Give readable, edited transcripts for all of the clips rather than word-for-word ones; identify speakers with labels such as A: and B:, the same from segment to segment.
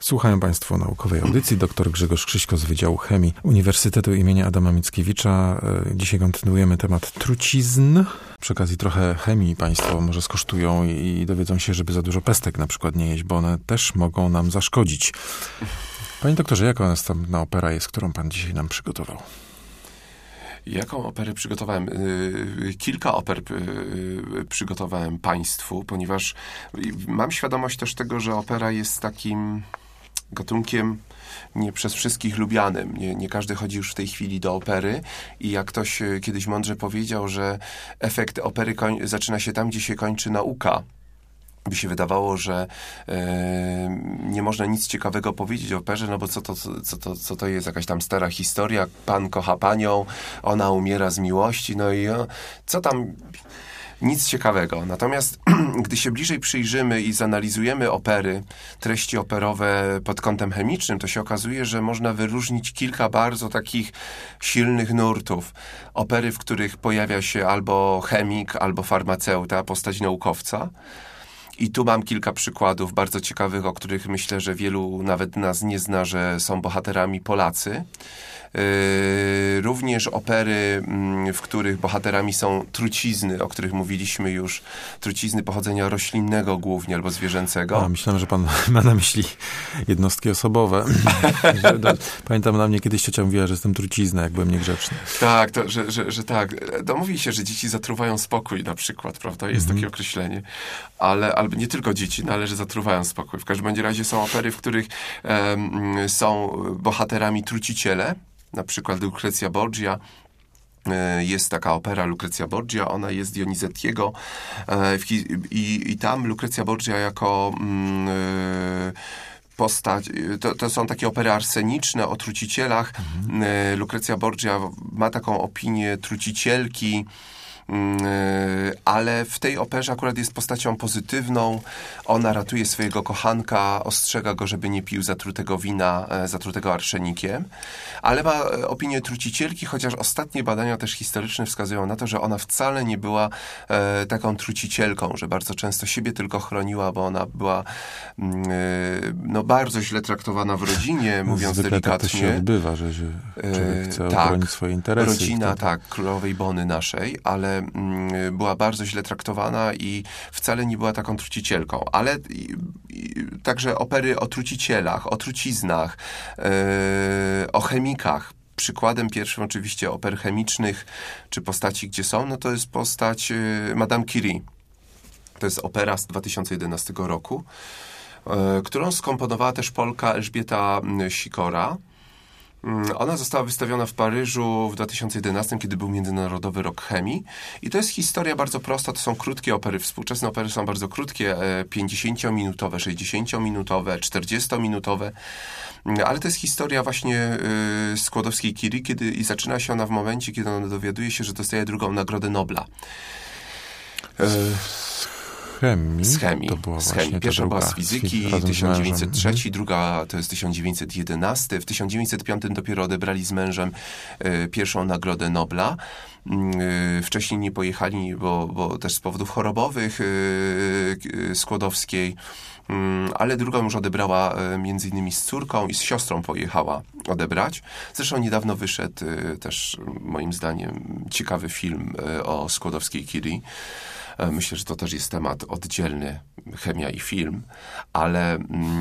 A: Słuchają Państwo naukowej audycji. Dr Grzegorz Krzyśko z Wydziału Chemii Uniwersytetu im. Adama Mickiewicza. Dzisiaj kontynuujemy temat trucizn. Przy okazji trochę chemii Państwo może skosztują i dowiedzą się, żeby za dużo pestek na przykład nie jeść, bo one też mogą nam zaszkodzić. Panie doktorze, jaka następna opera jest, którą Pan dzisiaj nam przygotował?
B: Jaką operę przygotowałem? Kilka oper przygotowałem Państwu, ponieważ mam świadomość też tego, że opera jest takim gatunkiem nie przez wszystkich lubianym. Nie każdy chodzi już w tej chwili do opery i jak ktoś kiedyś mądrze powiedział, że efekt opery zaczyna się tam, gdzie się kończy nauka. By się wydawało, że nie można nic ciekawego powiedzieć o operze, no bo co to jest jakaś tam stara historia, pan kocha panią, ona umiera z miłości, no i co tam, nic ciekawego. Natomiast gdy się bliżej przyjrzymy i zanalizujemy opery, treści operowe pod kątem chemicznym, to się okazuje, że można wyróżnić kilka bardzo takich silnych nurtów. Opery, w których pojawia się albo chemik, albo farmaceuta, postać naukowca. I tu mam kilka przykładów bardzo ciekawych, o których myślę, że wielu nawet nas nie zna, że są bohaterami Polacy. Również opery, w których bohaterami są trucizny, o których mówiliśmy już. Trucizny pochodzenia roślinnego głównie albo zwierzęcego.
A: Myślałem, że pan ma na myśli jednostki osobowe. Pamiętam, na mnie kiedyś ciocia mówiła, że jestem trucizna, jak byłem niegrzeczny.
B: Tak, że tak. Mówi się, że dzieci zatruwają spokój na przykład, prawda? Jest takie określenie. Ale nie tylko dzieci, ale że zatruwają spokój. W każdym razie są opery, w których są bohaterami truciciele. Na przykład Lucrezia Borgia. Jest taka opera Lucrezia Borgia, ona jest Donizettiego i tam Lucrezia Borgia jako postać, to są takie opery arseniczne o trucicielach. Lucrezia Borgia ma taką opinię trucicielki, ale w tej operze akurat jest postacią pozytywną. Ona ratuje swojego kochanka, ostrzega go, żeby nie pił zatrutego wina, zatrutego arszenikiem, ale ma opinię trucicielki, chociaż ostatnie badania też historyczne wskazują na to, że ona wcale nie była taką trucicielką, że bardzo często siebie tylko chroniła, bo ona była bardzo źle traktowana w rodzinie, mówiąc
A: zwykle
B: delikatnie.
A: Tak to się odbywa, że człowiek chce obronić swoje interesy.
B: Rodzina, królowej Bony naszej, ale była bardzo źle traktowana i wcale nie była taką trucicielką. Ale także opery o trucicielach, o truciznach, o chemikach. Przykładem pierwszym oczywiście oper chemicznych, czy postaci, gdzie są, to jest postać Madame Curie. To jest opera z 2011 roku, którą skomponowała też Polka Elżbieta Sikora. Ona została wystawiona w Paryżu w 2011, kiedy był Międzynarodowy Rok Chemii. I to jest historia bardzo prosta, to są krótkie opery. Współczesne opery są bardzo krótkie, 50-minutowe, 60-minutowe, 40-minutowe. Ale to jest historia właśnie Skłodowskiej-Curie, i zaczyna się ona w momencie, kiedy ona dowiaduje się, że dostaje drugą Nagrodę Nobla. Z chemii.
A: To była
B: z chemii. Pierwsza była z fizyki, 1903, druga to jest 1911. W 1905 dopiero odebrali z mężem pierwszą Nagrodę Nobla. Wcześniej nie pojechali, bo też z powodów chorobowych Skłodowskiej, ale drugą już odebrała między innymi z córką i z siostrą pojechała odebrać. Zresztą niedawno wyszedł też moim zdaniem ciekawy film o Skłodowskiej-Curie. Myślę, że to też jest temat oddzielny, chemia i film, ale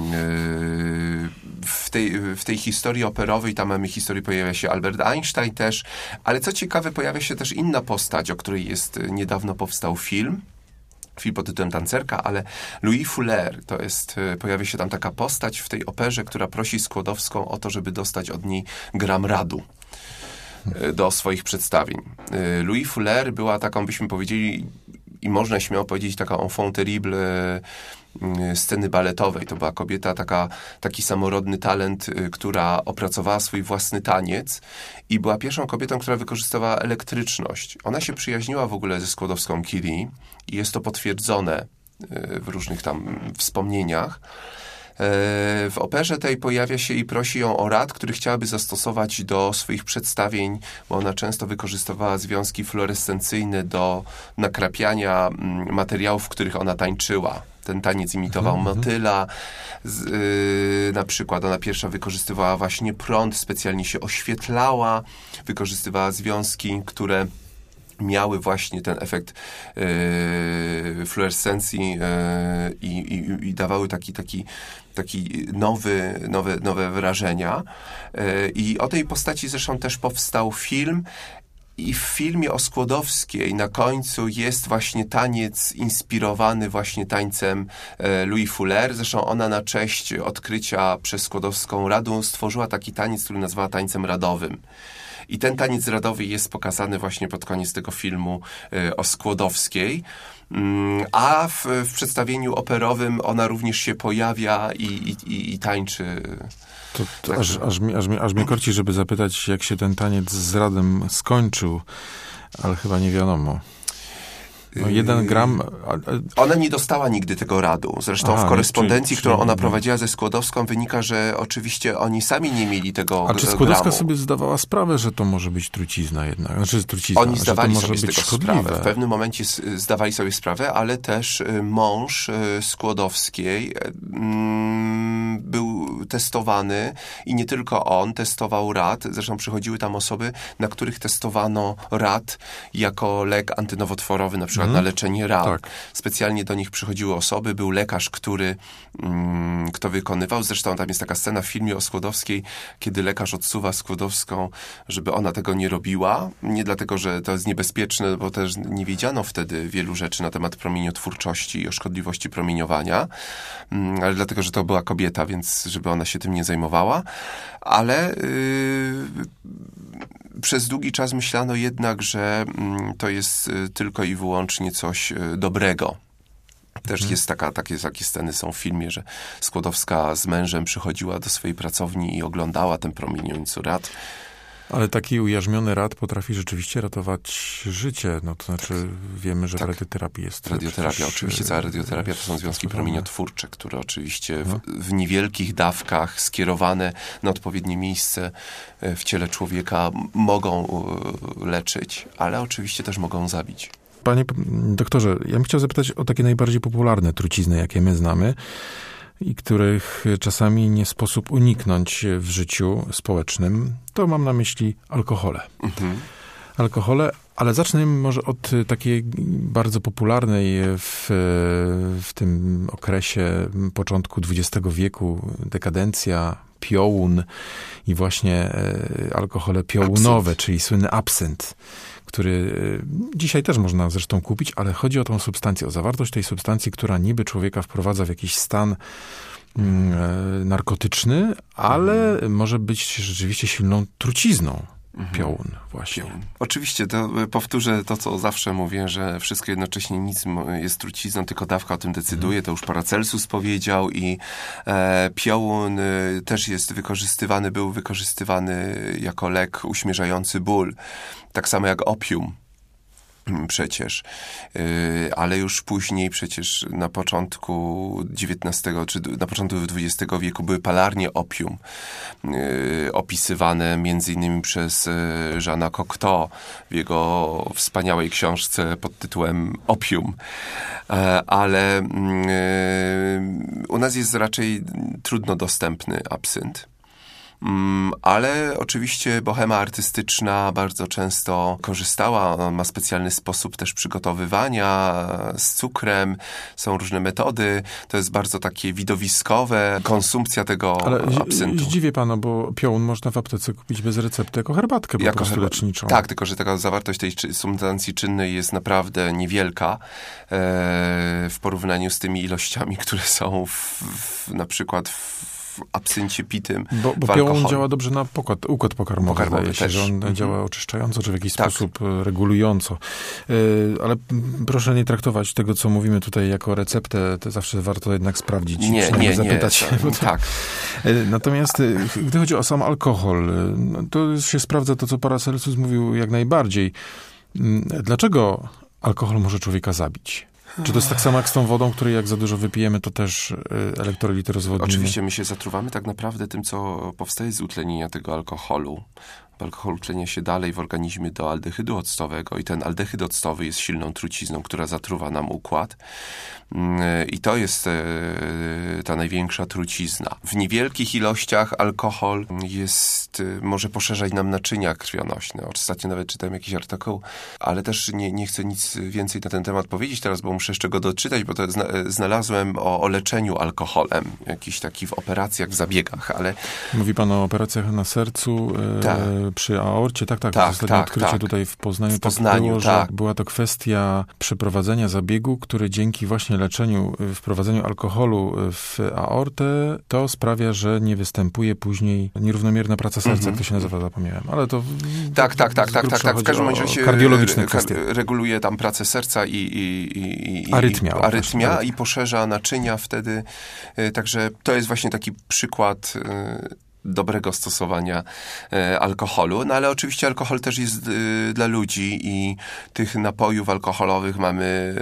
B: w tej historii operowej, tam mamy historię, pojawia się Albert Einstein też, ale co ciekawe, pojawia się też inna postać, o której niedawno powstał film pod tytułem Tancerka, ale Louis Fuller, pojawia się tam taka postać w tej operze, która prosi Skłodowską o to, żeby dostać od niej gram radu do swoich przedstawień. Louis Fuller była taką, byśmy powiedzieli, i można śmiało powiedzieć, taką enfant terrible sceny baletowej. To była kobieta, taki samorodny talent, która opracowała swój własny taniec i była pierwszą kobietą, która wykorzystywała elektryczność. Ona się przyjaźniła w ogóle ze Skłodowską-Curie i jest to potwierdzone w różnych tam wspomnieniach. W operze tej pojawia się i prosi ją o rad, który chciałaby zastosować do swoich przedstawień, bo ona często wykorzystywała związki fluorescencyjne do nakrapiania materiałów, w których ona tańczyła. Ten taniec imitował motyla. Na przykład ona pierwsza wykorzystywała właśnie prąd, specjalnie się oświetlała, wykorzystywała związki, które miały właśnie ten efekt fluorescencji i dawały taki nowe wrażenia. I o tej postaci zresztą też powstał film. I w filmie o Skłodowskiej na końcu jest właśnie taniec inspirowany właśnie tańcem Louis Fuller. Zresztą ona na cześć odkrycia przez Skłodowską Radą stworzyła taki taniec, który nazwała tańcem radowym. I ten taniec radowy jest pokazany właśnie pod koniec tego filmu o Skłodowskiej. A w przedstawieniu operowym ona również się pojawia i tańczy.
A: To aż mnie korci, żeby zapytać, jak się ten taniec z Radem skończył, ale chyba nie wiadomo. No 1 gram...
B: Ona nie dostała nigdy tego radu. Zresztą w korespondencji, którą ona prowadziła ze Skłodowską, wynika, że oczywiście oni sami nie mieli tego
A: A czy Skłodowska sobie zdawała sprawę, że to może być trucizna jednak? Znaczy trucizna,
B: oni zdawali
A: że to może
B: sobie
A: być
B: z tego
A: szkodliwe.
B: sprawę. W pewnym momencie zdawali sobie sprawę, ale też mąż Skłodowskiej był testowany i nie tylko on testował rad. Zresztą przychodziły tam osoby, na których testowano rad jako lek antynowotworowy, na przykład na leczenie ran. Tak. Specjalnie do nich przychodziły osoby, był lekarz, kto wykonywał. Zresztą tam jest taka scena w filmie o Skłodowskiej, kiedy lekarz odsuwa Skłodowską, żeby ona tego nie robiła. Nie dlatego, że to jest niebezpieczne, bo też nie wiedziano wtedy wielu rzeczy na temat promieniotwórczości i o szkodliwości promieniowania, ale dlatego, że to była kobieta, więc żeby ona się tym nie zajmowała. Ale przez długi czas myślano jednak, że to jest tylko i wyłącznie coś dobrego. Też jest takie sceny są w filmie, że Skłodowska z mężem przychodziła do swojej pracowni i oglądała ten promieniujący rad.
A: Ale taki ujarzmiony rad potrafi rzeczywiście ratować życie. No to znaczy wiemy, że w radioterapii jest...
B: Radioterapia, oczywiście cała radioterapia to są związki promieniotwórcze, które oczywiście w niewielkich dawkach skierowane na odpowiednie miejsce w ciele człowieka mogą leczyć, ale oczywiście też mogą zabić.
A: Panie doktorze, ja bym chciał zapytać o takie najbardziej popularne trucizny, jakie my znamy i których czasami nie sposób uniknąć w życiu społecznym. To mam na myśli alkohole. Alkohole, ale zacznę może od takiej bardzo popularnej w tym okresie początku XX wieku dekadencja, piołun i właśnie alkohole piołunowe, czyli słynny absynt, który dzisiaj też można zresztą kupić, ale chodzi o tą substancję, o zawartość tej substancji, która niby człowieka wprowadza w jakiś stan narkotyczny, ale może być rzeczywiście silną trucizną. Piołun właśnie. Piołun.
B: Oczywiście, to powtórzę to, co zawsze mówię, że wszystko jednocześnie nic jest trucizną, tylko dawka o tym decyduje. To już Paracelsus powiedział i piołun też jest był wykorzystywany jako lek uśmierzający ból. Tak samo jak opium. Przecież. Ale już później przecież na początku XIX czy na początku XX wieku były palarnie opium opisywane między innymi przez Jeana Cocteau w jego wspaniałej książce pod tytułem Opium. Ale u nas jest raczej trudno dostępny absynt. Ale oczywiście bohema artystyczna bardzo często korzystała. On ma specjalny sposób też przygotowywania z cukrem. Są różne metody. To jest bardzo takie widowiskowe. Konsumpcja tego absyntu.
A: Zdziwię pana, bo piołun można w aptece kupić bez recepty jako herbatkę po prostu leczniczą.
B: Tak, tylko że taka zawartość tej substancji czynnej jest naprawdę niewielka w porównaniu z tymi ilościami, które są na przykład w absyncie pitym.
A: Bo piołun działa dobrze na układ pokarmowy. Zdaje się, że on działa oczyszczająco, czy w jakiś sposób regulująco. Ale proszę nie traktować tego, co mówimy tutaj jako receptę. To zawsze warto jednak sprawdzić. Nie zapytać.
B: Tak.
A: Natomiast gdy chodzi o sam alkohol, to się sprawdza to, co Paracelsus mówił jak najbardziej. Dlaczego alkohol może człowieka zabić? Czy to jest tak samo jak z tą wodą, której jak za dużo wypijemy, to też elektrolity rozwodnimy?
B: Oczywiście my się zatruwamy tak naprawdę tym, co powstaje z utlenienia tego alkoholu. Alkohol utlenia się dalej w organizmie do aldehydu octowego i ten aldehyd octowy jest silną trucizną, która zatruwa nam układ. I to jest ta największa trucizna. W niewielkich ilościach alkohol może poszerzać nam naczynia krwionośne. Ostatnio nawet czytałem jakiś artykuł, ale też nie chcę nic więcej na ten temat powiedzieć teraz, bo muszę jeszcze go doczytać, bo to znalazłem o leczeniu alkoholem. Jakiś taki w operacjach, w zabiegach, ale...
A: Mówi pan o operacjach na sercu przy aorcie? Tak. Ostatnie odkrycie tutaj w Poznaniu. Było, że była to kwestia przeprowadzenia zabiegu, który dzięki właśnie wprowadzeniu alkoholu w aortę, to sprawia, że nie występuje później nierównomierna praca serca, jak to się nazywa, zapomniałem. Ale to...
B: Tak. W każdym razie
A: kardiologiczne kwestie.
B: Reguluje tam pracę serca i
A: arytmia
B: i poszerza naczynia wtedy. Także to jest właśnie taki przykład dobrego stosowania alkoholu. No ale oczywiście alkohol też jest dla ludzi i tych napojów alkoholowych mamy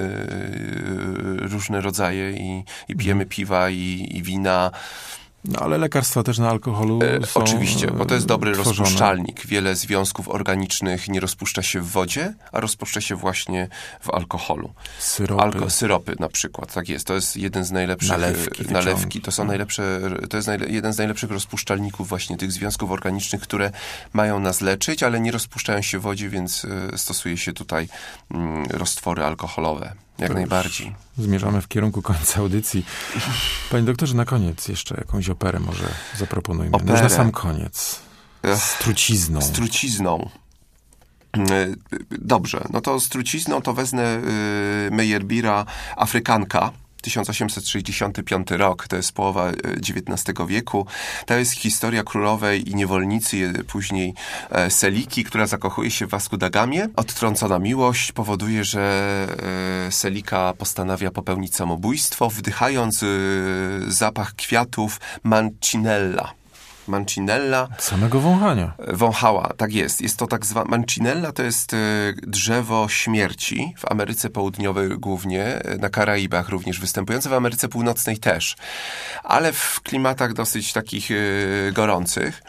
B: różne rodzaje i pijemy piwa i wina.
A: No ale lekarstwa też na alkoholu są
B: oczywiście, bo to jest dobry
A: tworzone.
B: rozpuszczalnik. Wiele związków organicznych nie rozpuszcza się w wodzie, a rozpuszcza się właśnie w alkoholu. Syropy na przykład, tak jest. To jest jeden z najlepszych... Nalewki. To są najlepsze... To jest jeden z najlepszych rozpuszczalników właśnie tych związków organicznych, które mają nas leczyć, ale nie rozpuszczają się w wodzie, więc stosuje się tutaj roztwory alkoholowe. Jak najbardziej.
A: Zmierzamy w kierunku końca audycji. Panie doktorze, na koniec jeszcze jakąś operę może zaproponujmy. Już na sam koniec. Z trucizną.
B: Z trucizną. Dobrze, no to z trucizną to wezmę Meyerbeera Afrykanka. 1865 rok, to jest połowa XIX wieku. To jest historia królowej i niewolnicy, później Seliki, która zakochuje się w Vasco da Gamie. Odtrącona miłość powoduje, że Selika postanawia popełnić samobójstwo, wdychając zapach kwiatów Mancinella.
A: Samego wąchania.
B: Wąchała, tak jest. Jest to tak zwane... Mancinella to jest drzewo śmierci w Ameryce Południowej głównie, na Karaibach również występujące, w Ameryce Północnej też. Ale w klimatach dosyć takich gorących.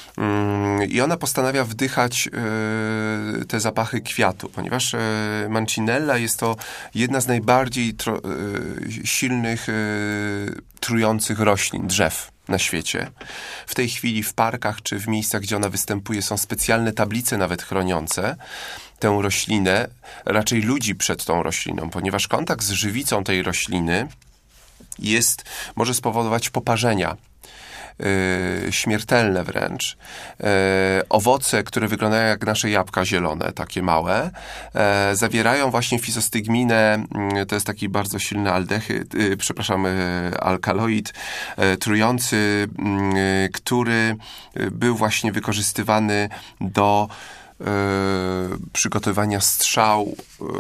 B: I ona postanawia wdychać te zapachy kwiatu, ponieważ Mancinella jest to jedna z najbardziej silnych trujących roślin, drzew na świecie. W tej chwili w parkach czy w miejscach, gdzie ona występuje, są specjalne tablice nawet chroniące tę roślinę, raczej ludzi przed tą rośliną, ponieważ kontakt z żywicą tej rośliny może spowodować poparzenia. Śmiertelne wręcz. Owoce, które wyglądają jak nasze jabłka zielone, takie małe, zawierają właśnie fizostygminę, to jest taki bardzo silny alkaloid trujący, który był właśnie wykorzystywany do przygotowywania strzał,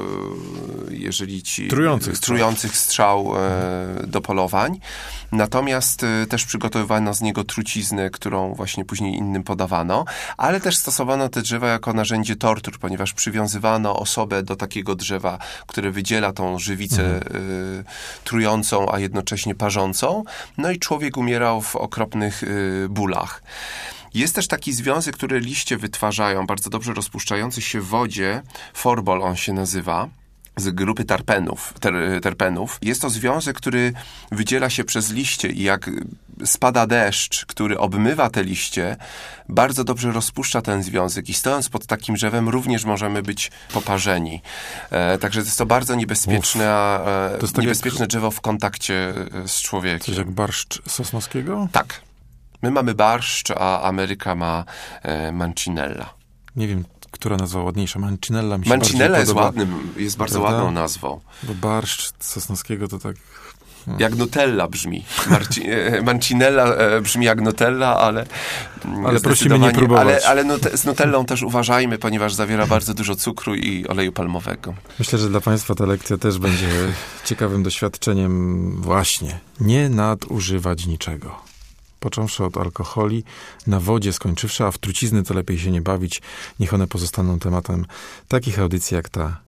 B: trujących strzał do polowań. Natomiast też przygotowywano z niego truciznę, którą właśnie później innym podawano, ale też stosowano te drzewa jako narzędzie tortur, ponieważ przywiązywano osobę do takiego drzewa, które wydziela tą żywicę trującą, a jednocześnie parzącą. No i człowiek umierał w okropnych bólach. Jest też taki związek, który liście wytwarzają, bardzo dobrze rozpuszczający się w wodzie. Forbol on się nazywa, z grupy terpenów. Jest to związek, który wydziela się przez liście i jak spada deszcz, który obmywa te liście, bardzo dobrze rozpuszcza ten związek i stojąc pod takim drzewem również możemy być poparzeni. Także jest to bardzo niebezpieczne, niebezpieczne drzewo w kontakcie z człowiekiem.
A: Coś jak barszcz Sosnowskiego?
B: Tak. My mamy barszcz, a Ameryka ma Mancinella.
A: Nie wiem, która nazwa ładniejsza. Mancinella mi się
B: Mancinella
A: bardziej podoba.
B: jest bardzo ładną nazwą.
A: Bo barszcz Sosnowskiego to tak...
B: Jak Nutella brzmi. Mancinella brzmi jak Nutella, ale
A: prosimy nie próbować.
B: Ale z Nutellą też uważajmy, ponieważ zawiera bardzo dużo cukru i oleju palmowego.
A: Myślę, że dla Państwa ta lekcja też będzie ciekawym doświadczeniem właśnie. Nie nadużywać niczego. Począwszy od alkoholi, na wodzie skończywszy, a w trucizny to lepiej się nie bawić. Niech one pozostaną tematem takich audycji jak ta